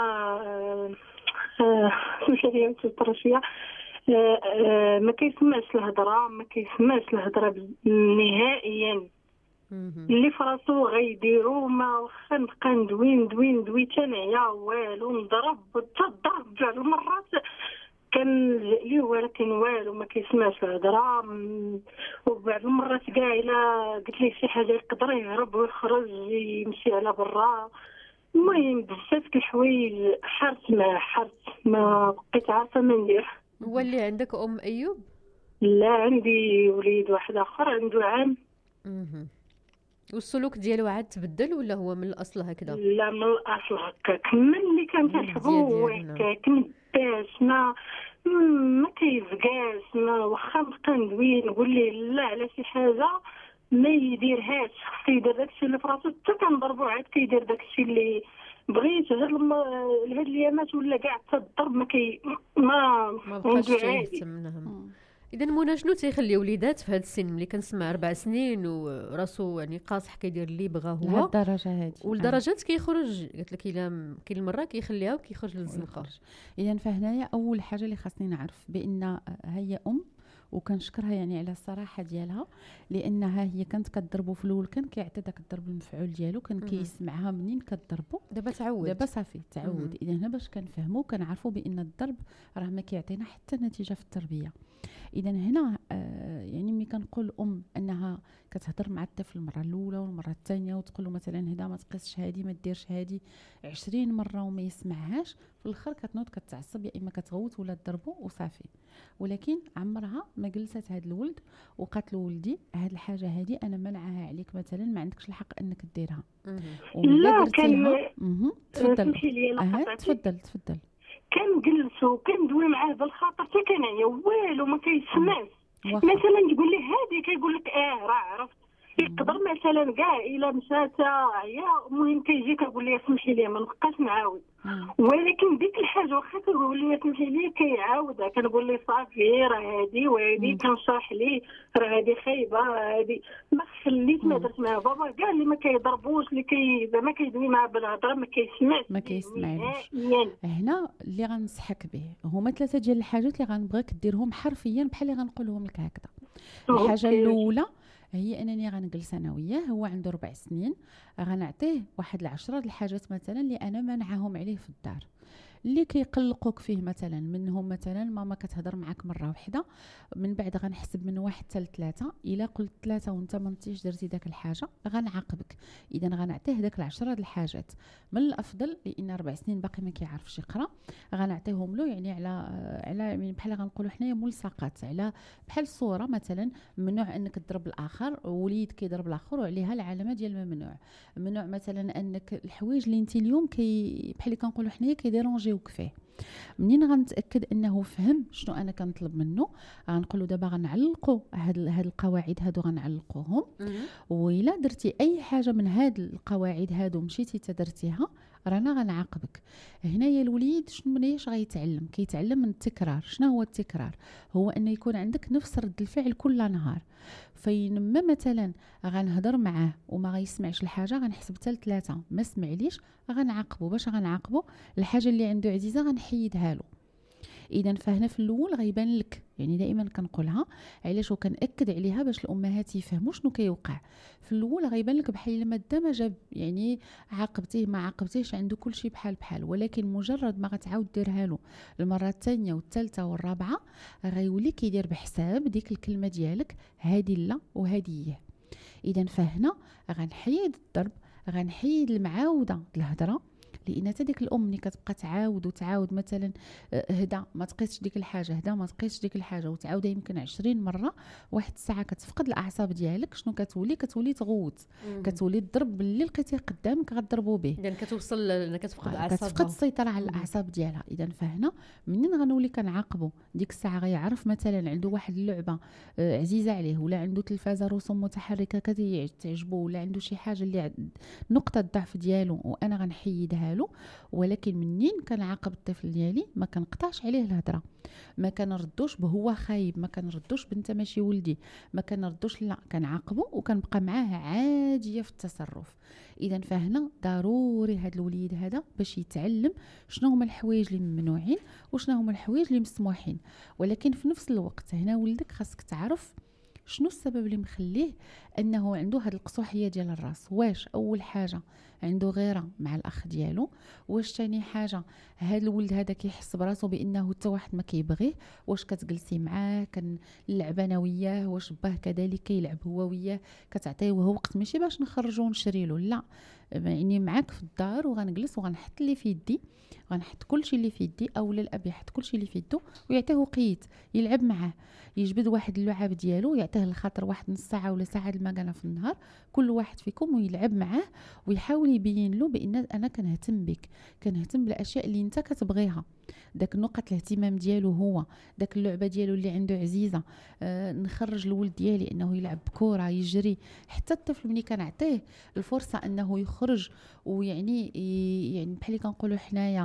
مشاريع الترشيه ما كيسمعش الهضره ما كيسمعش الهضره نهائيا. اللي فراسو غيديرو ما واخا نبقى ندوي ندوي ندوي تنعيا والو نضرب تضرب جوج المرات كنلجأ ليه ولكن والو ما كيسمعش الهضره. وبعض المرات كاع الا قلت ليه شي حاجه يقدر يهرب ويخرج يمشي على برا. المهم بزاف د الحوايج حرت ما حرت ما بقيت عارفه ما ندير. هو اللي عندك ام ايوب؟ لا عندي وليد واحد اخر عنده عام. اها والسلوك ديالو عاد تبدل ولا هو من الاصل هكذا؟ لا من الاصل هكاك ملي كنتحبو هكاك مباش ما ما كيفكاش ما واخا نبقى ندوي نقول ليه لا على شي حاجه ما يديرهاش خصو يدير داكشي اللي فراسو حتى كنضربو عاد كيدير داكشي اللي بغيت. هاد الم... هاد الايامات ولا كاع حتى الضرب ما كي ما ما بقاش يهتم منهم. اذا منى شنو تيخلي وليدات في هذا السن ملي كنسمع اربع سنين وراسو يعني قاصح كيدير اللي بغا هو لهالدرجه هذه والدرجات كيخرج قلت لك الا كاين المره كيخليها وكيخرج للزنقه. اذا فهنايا اول حاجه اللي خاصني نعرف بان هي ام وكنشكرها يعني على الصراحه ديالها، لانها هي كانت كضربو في الاول كان كيعطي داك الضرب المفعول ديالو، كان كيسمعها منين كضربو، دابا تعود دابا صافي تعود. اذا هنا باش كنفهموا كنعرفوا بان الضرب راه ما كيعطينا حتى نتيجه في التربيه. اذا هنا آه يعني ملي كنقول ام انها كتهضر مع الطفل المره الاولى والمره الثانيه وتقول له مثلا هدا ما تقيسش هادي ما ديرش هادي عشرين مره وما يسمعهاش، في الاخر كتنوض كتعصب يا اما كتغوت ولا تضربو وصافي. ولكن عمرها ما جلست هاد الولد وقالت له ولدي هاد الحاجه هادي انا منعها عليك مثلا، ما عندكش الحق انك ديرها. لا كان تفضل أه تفضل تفضل كنجلسو كندوي معاه بالخاطر حتى كنعيا والو ما كيسمعش. مثلا تقول لي هادي كيقول لك اه راه عرفت. يقدر مثلا كاع الا مشات عيا المهم كيجي كيقول لي سمحي لي ما نبقاش نعاود، ولكن ديك الحاجه واخا كيقول لي سمحي لي كيعاودها، كنقول لي صافي راه هادي وهادي، كنشرح ليه راه هادي خايبه هادي ما خليت ما درت مع بابا كاع اللي ما كيضربوش اللي كي زعما كيدوي معاه بالهضره ما كيسمعش ما كيسمعش. هنا اللي غنصحك به هما ثلاثه ديال الحاجات اللي غنبغيك ديرهم حرفيا بحال اللي غنقولهم لك هكذا. الحاجه الاولى هي انني غنجلس انا وياه، هو عنده ربع سنين، غنعطيه واحد العشرة د الحاجات مثلا اللي انا مانعاهم عليه في الدار، اللي كيقلقوك فيه مثلا. منهم مثلا ماما كتهضر معاك مره واحده، من بعد غنحسب من واحد حتى لثلاثه، الا قلت ثلاثه وانت ما نتيش درتي داك الحاجه غنعاقبك. اذا غنعطيه داك العشرة د الحاجات. من الافضل لان ربع سنين باقي ما كيعرفش يقرا، غنعطيهم له يعني على على يعني بحال غنقولوا حنايا ملصقات، على بحال الصوره مثلا ممنوع انك تضرب الاخر، وليد كيضرب الاخر وعليها العلامه ديال الممنوع. ممنوع مثلا انك الحوايج اللي انت اليوم كي بحال اللي كنقولوا حنايا كيديرونجي وكفاه. منين غنتاكد انه فهم شنو انا كنطلب منه، غنقولوا دابا غنعلقوا هاد هاد القواعد هادو غنعلقوهم، وإلا درتي اي حاجه من هاد القواعد هادو مشيتي تدرتيها رانا غنعاقبك. هنايا الوليد شنو منيش غيتعلم؟ كيتعلم من التكرار. شنو هو التكرار؟ هو ان يكون عندك نفس رد الفعل كل نهار. فينما مثلا غنهضر معاه وما غيسمعش الحاجه غنحسب حتى ثلاثه، ما سمعليش غنعاقبه. باش غنعاقبه الحاجه اللي عنده عزيزه غنحيدها له. اذا فهنا في الاول غيبان لك، يعني دائما كنقولها علاش وكنأكد عليها باش الامهات يفهموا شنو كيوقع. في الاول غيبان لك بحال ما دا ما جاب، يعني عاقبتيه ما عاقبتيهش عنده كل شيء بحال بحال، ولكن مجرد ما غتعاود ديرها له المره الثانيه والثالثه والرابعه غيولي كيدير بحساب ديك الكلمه ديالك هذه لا وهذه هي. اذا فهنا غنحيد الضرب، غنحيد المعاوده الهضره، لان حتى ديك الام اللي كتبقى تعاود وتعاود مثلا هدا ما تقيسش ديك الحاجه هدا ما تقيسش ديك الحاجه وتعاودها يمكن عشرين مره، واحد الساعه كتفقد الاعصاب ديالك. شنو كتولي؟ كتولي تغوت، كتولي تضرب باللي لقيتيه قدامك غتضربوا به، يعني كتوصل كتفقد اعصابها، كتفقد السيطره على الاعصاب ديالها. اذا فهنا منين غنولي كنعاقبوا ديك الساعه غيعرف مثلا عنده واحد اللعبه عزيزه عليه، ولا عنده تلفازه رسوم متحركه كتعجبو، ولا عنده شي حاجه اللي نقطه الضعف ديالو وانا غنحيدها له. ولكن منين كنعاقب الطفل ديالي ما كنقطعش عليه الهضره، ما كنردوش بهو خايب، ما كنردوش بنت ماشي ولدي، ما كنردوش، لا كنعاقبه وكنبقى معاه عاديه في التصرف. اذا فهنا ضروري هذا الوليد هذا باش يتعلم شنو هما الحوايج اللي ممنوعين وشنو هما الحوايج اللي مسموحين. ولكن في نفس الوقت هنا ولدك خاصك تعرف شنو السبب اللي مخليه انه عنده هاد القصوحيه ديال الراس. واش اول حاجه عنده غيره مع الاخ ديالو؟ واش ثاني حاجه هاد الولد هذا كيحس براسو بانه حتى واحد ما كيبغيه؟ واش كتجلسي معاه كنلعب انا وياه؟ واش باه كذلك كيلعب هو وياه؟ كتعطيه هو وقت ماشي باش نخرجو ونشري له، لا، يعني معاك في الدار وغنجلس وغنحط اللي في يدي، غنحط كلشي اللي في يدي، اولا الاب يحط كلشي اللي في يدو ويعطيه وقيت يلعب معاه، يجبد واحد اللعاب ديالو يعطيه الخاطر واحد نص ساعه ولا ساعه المكانه في النهار كل واحد فيكم ويلعب معاه، ويحاول يبين له بان انا كنهتم بك، كنهتم بالاشياء اللي انت كتبغيها. داك نقطه الاهتمام ديالو هو داك اللعبه ديالو اللي عنده عزيزه. آه نخرج الولد ديالي انه يلعب كره يجري. حتى الطفل ملي كنعطيه الفرصه انه يخرج ويعني يعني بحال اللي كنقولوا حنايا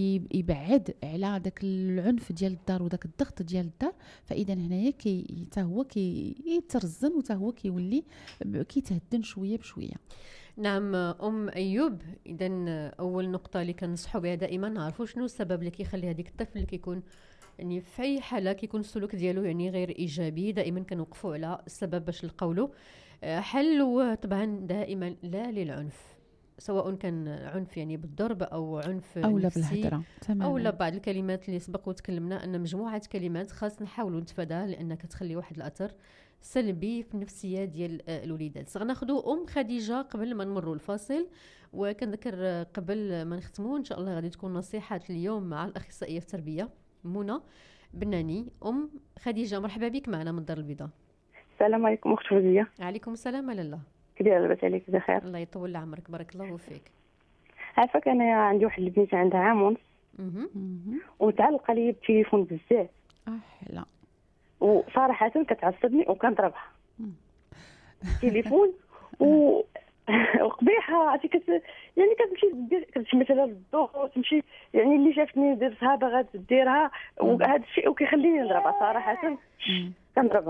يبعد على داك العنف ديال الدار وداك الضغط ديال الدار، فاذا هنايا كي حتى هو كيترزن وحتى هو كيولي كيتهدن شويه بشويه. نعم ام ايوب، اذا اول نقطه اللي كنصحوا بها دائما نعرفوا شنو السبب اللي كيخلي هذيك الطفل اللي كيكون يعني في اي حاله كيكون السلوك ديالو يعني غير ايجابي دائما كنوقفوا على السبب باش نلقاو له حل. وطبعا دائما لا للعنف، سواء كان عنف يعني بالضرب او عنف او لا نفسي بالهضره او لا بعض الكلمات اللي سبق وتكلمنا ان مجموعه كلمات خاص نحاولوا نتفاداها لانها كتخلي واحد الاثر سلبي في النفسيه ديال الوليدات. غناخذوا ام خديجه قبل ما نمروا الفاصل. وكنذكر قبل ما نختموا ان شاء الله غادي تكون نصيحه اليوم مع الاخصائيه في التربيه منى بناني. ام خديجه مرحبا بك معنا من الدار البيضاء. السلام عليكم اخت فوزيه. عليكم السلام لاله. كدير لاباس عليك بخير؟ الله يطول عمرك بارك الله فيك. عافاك انا عندي واحد البنت عندها عام ونص ومتعلقه لي بالتليفون بزاف. اه لا وصراحه كتعصبني وكنضربها التليفون و وقبيحه عرفتي كت يعني كتمشي دير كتمشي مثلا للدور تمشي يعني اللي شافتني درتها باغا ديرها وهذا الشيء وكيخليني نضربها صراحه كنضربها.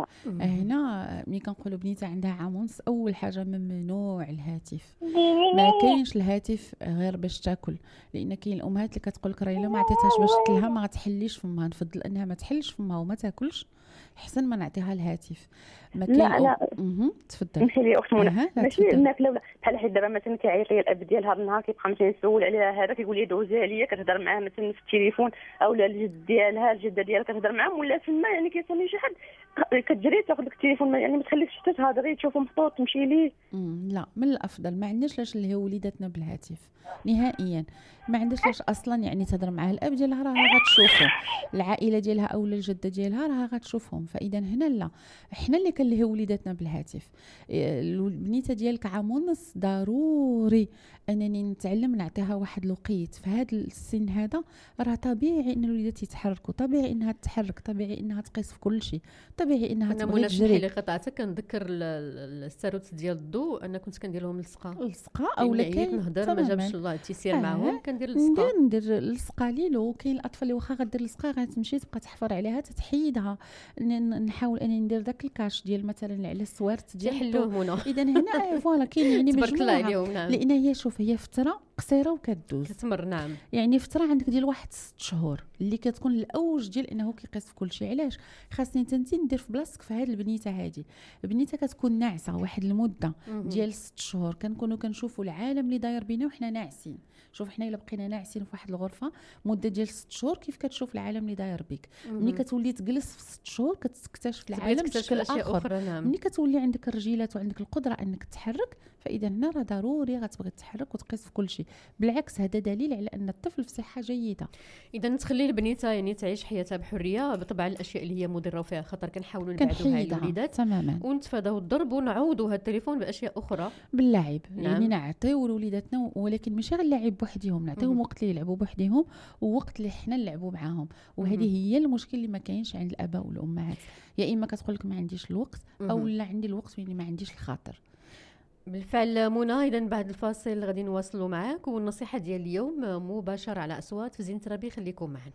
هنا ملي كنقولوا بنيته عندها عام ونص اول حاجه ممنوع الهاتف. ما كاينش الهاتف غير باش تاكل، لان كاين الامهات اللي كتقول لك راه الا ما عطيتهاش باش تلها ما غتحليش فمها. نفضل انها ما تحلش فمها وما تاكلش احسن ما نعطيها الهاتف. ما كاين لا لا اها تفضل ماشي لي اخت منى ماشي الماكله ولا بحال حيت دابا مثلا كيعيط لي الاب ديال هذا النهار كيبقى مثلا يسول عليها هذا كيقول لي دوزيها ليا كتهضر معاه مثلا في التليفون او لا الجد ديالها الجده ديالها كتهضر معاهم ولا تما يعني كيصوني شي حد كتجري تاخذ لك التليفون يعني ما تخليكش حتى تهضري تشوفو محطوط تمشي ليه. لا من الافضل ما عندناش لاش اللي هو وليداتنا بالهاتف نهائيا. ما عندهاش لاش اصلا يعني تهضر معاه الاب ديالها راه غتشوفو العائله ديالها او الجده ديالها راه غتشوفهم. فاذا هنا لا احنا اللي كنلهيو وليداتنا بالهاتف. البنيته ديالك عام ونص ضروري انني نتعلم نعطيها واحد الوقيت. في هذا السن هذا راه طبيعي ان الوليدات يتحركوا، طبيعي انها تتحرك، طبيعي انها تقيس في كل شيء، طبيعي انها تبغي تجري. اللي قطعتك كنذكر الساروت ديال الضوء انا كنت كندير لهم لصقه لصقه او لا كاين نهضر ما جابش الله تيسير آه. معاهم كندير لصقه ندير ندير لصقه ليلو. كاين الاطفال اللي واخا غدير لصقه غتمشي تبقى تحفر عليها تتحيدها. نحاول انني ندير داك الكاش ديال مثلا على السوارت ديال حلوه هنا. اذا هنا فوالا كاين يعني تبارك الله عليهم. نعم. لان هي شوف هي فتره قصيره وكدوز كتمر. نعم يعني فتره عندك ديال واحد ست شهور اللي كتكون الاوج ديال انه كيقيس في كل شيء. علاش خاصني انت ندير في بلاصتك في هذه البنيته هذه. البنيته كتكون ناعسه واحد المده ديال ست شهور كنكونوا كنشوفوا العالم اللي داير بينا وحنا ناعسين. شوف حنا الا بقينا ناعسين في واحد الغرفه مده ديال ست شهور كيف كتشوف العالم اللي داير بك. ملي كتولي تجلس في ست شهور كتكتشف العالم بشكل اخر. نعم. ملي كتولي عندك الرجيلات وعندك القدره انك تتحرك فاذا هنا راه ضروري غتبغي تتحرك وتقيس في كل شيء. بالعكس هذا دليل على ان الطفل في صحه جيده. اذا تخلي البنيته يعني تعيش حياتها بحريه بطبع الاشياء اللي هي مضره وفيها خطر كنحاولوا نبعدوا هاد الوليدات تماما ونتفاداو الضرب ونعوضوا هذا التليفون باشياء اخرى باللعب. نعم. يعني نعطيو لوليداتنا ولكن ماشي غير اللعب بوحدهم، نعطيوهم وقت اللي يلعبوا بوحدهم ووقت اللي حنا نلعبوا معاهم. وهذه هي المشكل اللي ما كاينش عند الاباء والامهات. يا اما كتقول لك ما عنديش الوقت او لا عندي الوقت يعني ما عنديش الخاطر. بالفعل منى. اذا بعد الفاصل غادي نواصلوا معاك والنصيحه ديال اليوم مباشره على اصوات في زين ترابي. خليكم معنا.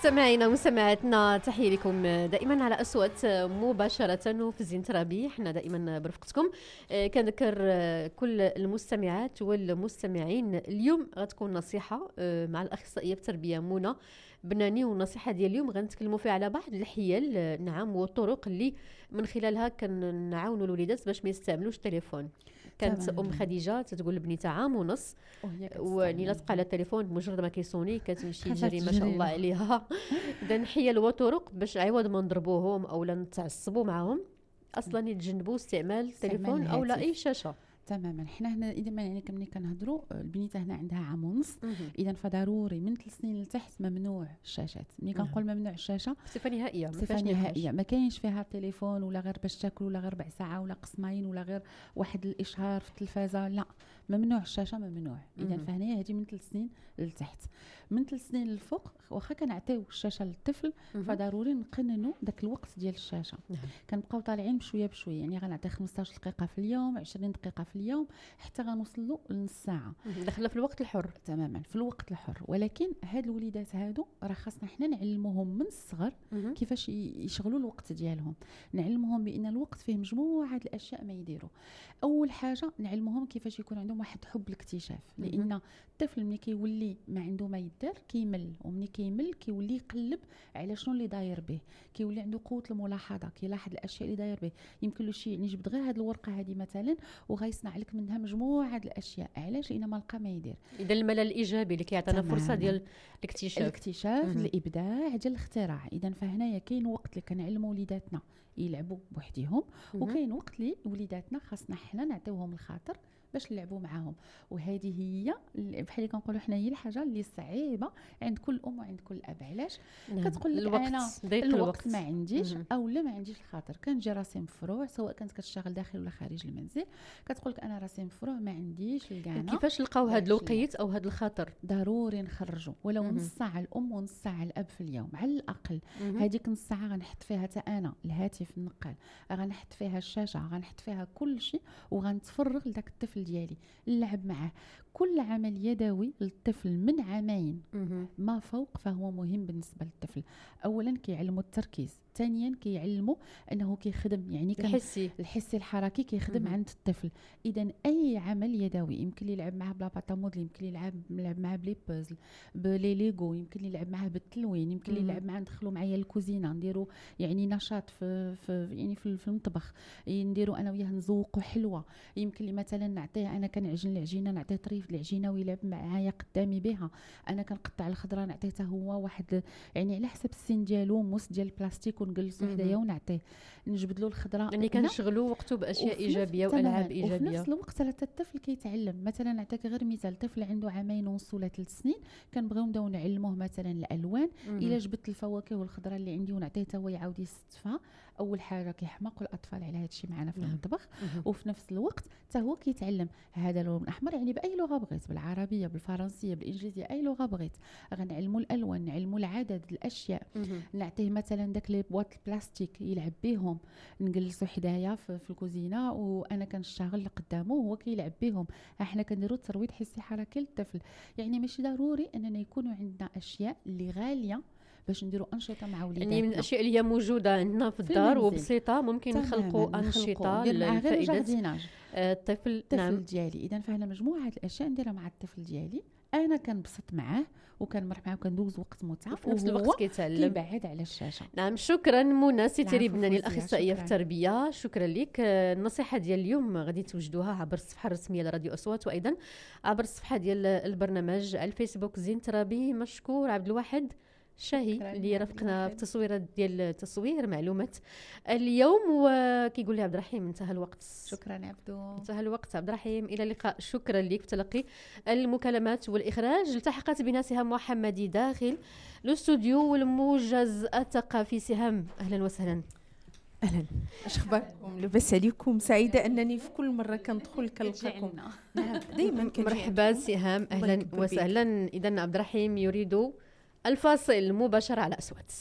مستمعينا ومستمعاتنا تحية لكم دائما على أصوات مباشرة وفي زين ترابي. احنا دائما برفقتكم. كنذكر كل المستمعات والمستمعين اليوم غتكون نصيحة مع الأخصائية بالتربية منى بناني، والنصيحة ديال اليوم غنتكلموا فيها على بعض الحيل نعم والطرق اللي من خلالها كنعاونوا الوليدات باش ما يستعملوش التليفون. كانت ام خديجه تتقول لبنيتها عام ونص ونيلا تبقى على التليفون بمجرد ما كيصوني كتمشي تجري ما شاء الله عليها. اذا حيل وطرق باش عوض ما نضربوهم او لا نتعصبوا معهم اصلا يتجنبوا استعمال التليفون او لا اي شاشه. تماما. حنا هنا اذا ما يعني كملي كنهضروا البنيته هنا عندها عام ونص، اذا فضروري من ثلاث سنين لتحت ممنوع الشاشات. ملي كنقول ممنوع الشاشه صفه نهائيه، صفه نهائيه ما كاينش فيها التليفون ولا غير باش تاكل ولا غير ربع ساعه ولا قسمين ولا غير واحد الاشهار في التلفازه، لا ممنوع الشاشه ممنوع. اذا فهنايا هذه من ثلاث سنين لتحت. من ثلاث سنين للفوق واخا كنعطيو الشاشه للطفل فضروري نقننوا داك الوقت ديال الشاشه. كنبقاو طالعين بشويه بشويه، يعني غنعطي خمسطاش دقيقه في اليوم، عشرين دقيقه في اليوم، حتى غنوصلوا لنص ساعه داخله في الوقت الحر. تماما في الوقت الحر. ولكن هاد الوليدات هادو راه خاصنا حنا نعلموهم من الصغر كيفاش يشغلوا الوقت ديالهم. نعلموهم بان الوقت فيه مجموعه الاشياء ما يديروا. اول حاجه نعلموهم كيفاش يكون عندهم واحد حب الاكتشاف، لان الطفل ملي كيولي ما عنده ما يدير كيمل، وملي كيمل كيولي يقلب على شنو اللي داير به، كيولي عنده قوه الملاحظه، كيلاحظ الاشياء اللي داير به. يمكن له شي يعني يجبد غير هذه الورقه هذه مثلا وغيصنع لك منها مجموعه الاشياء. علاش؟ لان ما لقى ما يدير. اذا الملل الايجابي اللي كيعطينا فرصه ديال الاكتشاف الاكتشاف مم. الابداع ديال الاختراع. اذا فهنايا كاين وقت اللي كنعلموا وليداتنا يلعبوا بوحديهم، وكاين وقت اللي وليداتنا خاصنا حنا نعطيوهم الخاطر باش نلعبوا معاهم. وهذه هي بحال اللي كنقولوا حنا هي الحاجه اللي صعيبه عند كل ام وعند كل اب. علاش؟ نعم. كتقول لك انا الوقت, الوقت ما عنديش مم. او لا ما عنديش الخاطر. كنجي راسي مفروع سواء كانت كتشتغل داخل ولا خارج المنزل، كتقول لك انا راسي مفروع ما عنديش الكانه. كيفاش نلقاو هذا الوقيت او هذا الخاطر؟ ضروري نخرجوا ولو نص ساعه الام ونص ساعه الاب في اليوم على الاقل. هذيك نص ساعه غنحط فيها حتى انا الهاتف النقال، غنحط فيها الشاشه، غنحط فيها كل شيء، وغنتفرغ لذاك الطفل ديالي نلعب معاه. كل عمل يدوي للطفل من عامين ما فوق فهو مهم بالنسبه للطفل. اولا كيعلموا التركيز، ثانيا كيعلموا انه كيخدم يعني الحسي الحسي الحركي كيخدم مم. عند الطفل. اذا اي عمل يدوي يمكن يلعب معاه بلا باطا موديل، يمكن يلعب يلعب معاه بلي بازل بلي ليغو، يمكن يلعب معاه بالتلوين، يمكن يلعب معاه ندخلوا معايا الكوزينه نديروا يعني نشاط في, في يعني في, في المطبخ، نديروا انا وياه نزوقوا حلوه. يمكن لي مثلا نعطيه انا كنعجن العجينه نعطيه طريف العجينه ويلعب معايا قدامي بها. انا كنقطع الخضره نعطيه حتى هو واحد يعني على حسب السن ديالو موس ديال البلاستيك ونجلسو حدايا ونعطيه نجبد له الخضره. يعني كنشغلوا وقته باشياء ايجابيه والعاب ايجابيه. وفي نفس الوقت راه الطفل كيتعلم. مثلا نعطيك غير مثال، طفل عنده عامين ونص ولا ثلاث سنين كنبغيو نبداو نعلموه مثلا الالوان. الا جبت الفواكه والخضره اللي عندي ونعطيه حتى هو يعاود يستفها، اول حاجه كيحماقوا الاطفال على هذا الشيء معنا في المطبخ. وفي نفس الوقت حتى هو كيتعلم هذا اللون الاحمر يعني باي لغه بغيت، بالعربيه بالفرنسيه بالانجليزيه اي لغه بغيت. غنعلموا الالوان، نعلموا العدد الاشياء. نعطيه مثلا داك لي بواط البلاستيك يلعب بهم، نجلسوا حدايا في, في الكوزينه وانا كنشتغل قدامه وهو كيلعب بهم. احنا كنديروا ترويض حسي حركي للطفل. يعني ماشي ضروري اننا يكونوا عندنا اشياء اللي غاليه باش نديروا انشطه مع وليداتنا. يعني من الاشياء اللي هي موجوده عندنا في الدار وبسيطه ممكن نخلقوا انشطه لفائده الطفل. نعم ديالي. اذا فهنا مجموعه الاشياء نديرها مع الطفل ديالي، انا كنبسط معاه وكنمرح معاه وكندوز وقت متعه وفي نفس الوقت كيتعلم كيبعد على الشاشه. نعم شكرا منى سيتي بناني الاخصائيه في التربيه، شكرا لك. النصيحه ديال اليوم غادي توجدوها عبر الصفحه الرسميه لراديو اصوات وايضا عبر الصفحه ديال البرنامج على الفيسبوك زين ترابي. مشكور عبد الواحد شاهي اللي رافقنا في التصويره ديال التصوير معلومات اليوم. وكيقول لي عبد الرحيم انتهى الوقت. شكرا عبدو، انتهى الوقت عبد الرحيم. الى اللقاء. شكرا لك في تلقي المكالمات والاخراج. التحقت بنا سهام محمدي داخل الاستوديو والموجز الثقافي. سهام اهلا وسهلا. اهلا، اش اخباركم؟ لاباس عليكم؟ سعيده انني في كل مره كندخل كنلقاكم. نعم دائما مرحبا سهام اهلا وسهلا. اذا عبد الرحيم يريد الفاصل مباشرة على أصوات.